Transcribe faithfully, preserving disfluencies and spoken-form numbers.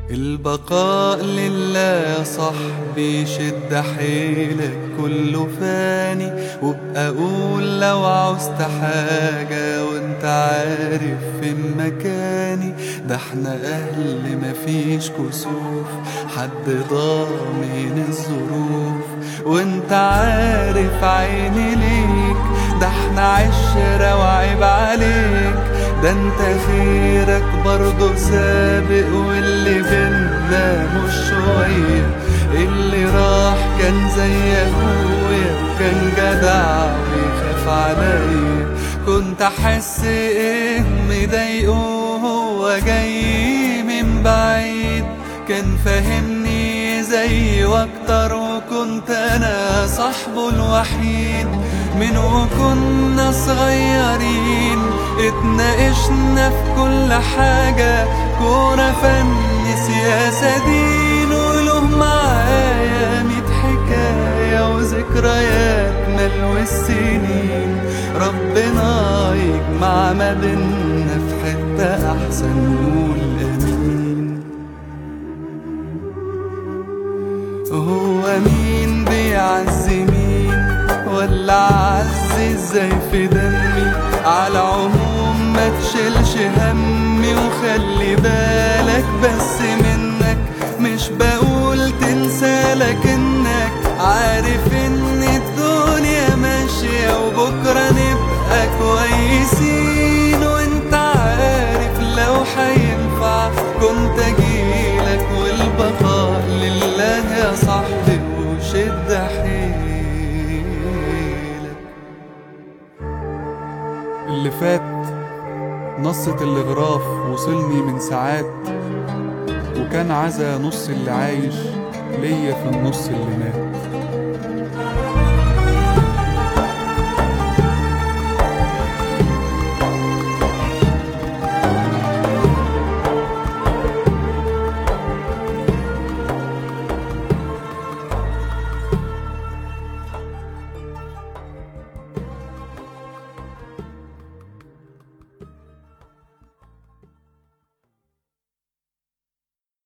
البقاء لله يا صاحبي، شد حيلك كله فاني، وابقى قول لو عوزت حاجة وانت عارف فين مكاني. ده احنا اهل مفيش كسوف، حد ضامن الظروف وانت عارف عيني ليك. ده احنا عشرة وعيب عليك، ده انت خيرك برضو سابق، واللي بينا مش شوية. اللي راح كان زي اخويا، كان جدع ويخاف عليا. كنت احس ايه مضايقه هو جاي من بعيد، كان فاهمني زي واكتر، وكنت انا صاحبه الوحيد. من وكنا صغيرين اتناقشنا في كل حاجة، كورة فن سياسة دين، وله معايا ميت حكاية وذكريات ملو السنين. ربنا يجمع ما بينا في حتة أحسن، نقول آمين. هو مين بيعز مين ولا عز ازاي في دمي؟ على عموم ما تشيلش همي، وخلي بالك بس منك. مش بقول تنسى لكنك عارف ان الدنيا ماشية، وبكرة نبقى كويسين. وانت عارف لو هينفع كنت اجيلك، والبقاء لله يا صاحبي، وشد حيلك. اللي فات نصة الغراف وصلني من ساعات، وكان عزا نص اللي عايش ليا في النص اللي مات.